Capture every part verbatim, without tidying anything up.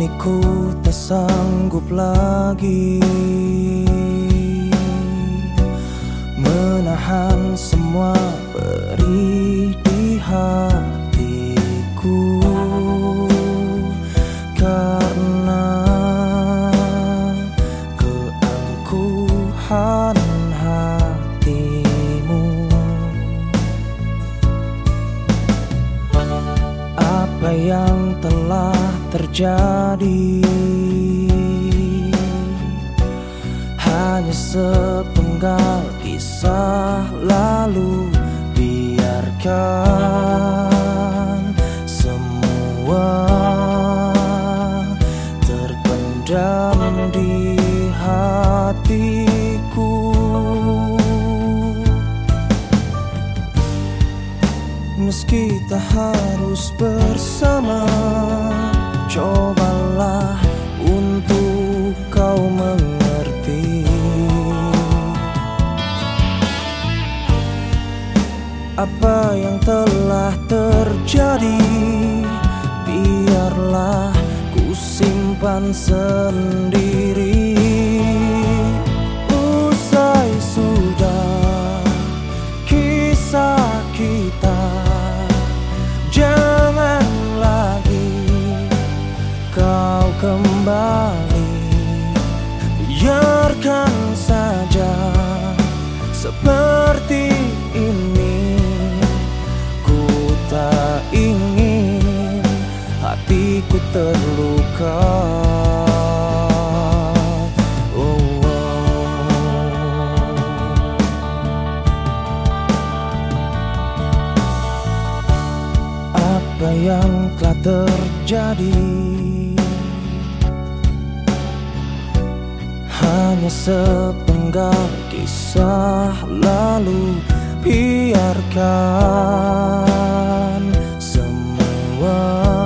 Kini ku tak sanggup lagi menahan semua perih di hatiku, karena keangkuhan hatimu. Apa yang telah terjadi hanya sepenggal kisah lalu. Biarkan semua terpendam di hatiku. Meski tak harus bersama, cobalah untuk kau mengerti apa yang telah terjadi. Biarlah ku simpan sendiri. Usai sudah kisah kita, jangan lagi kau kembali. Biarkan saja seperti ini. Ku tak ingin hatiku terluka. Oh, oh. Apa yang telah terjadi hanya sepenggal kisah lalu. Biarkan semua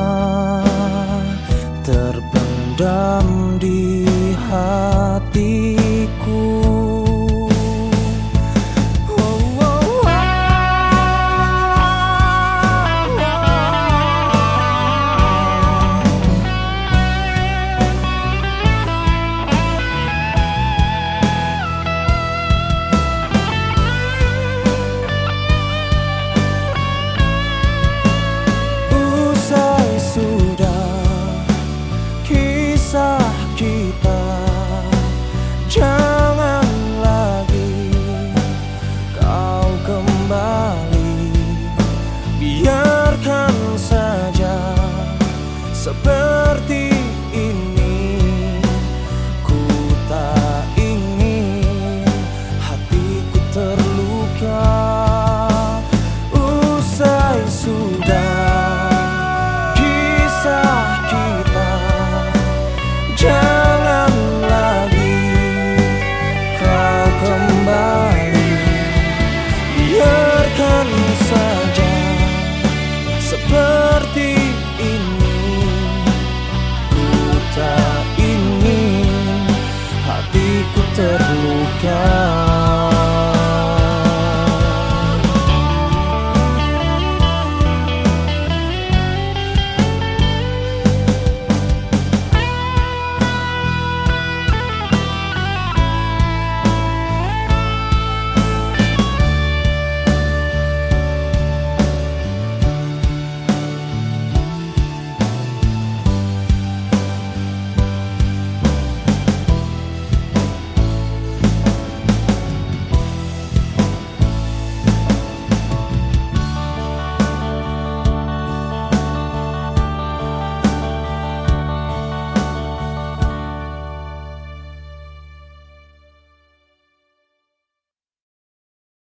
terpendam di hatiku. Kisah kita, jangan lagi kau kembali. Biarkan saja seperti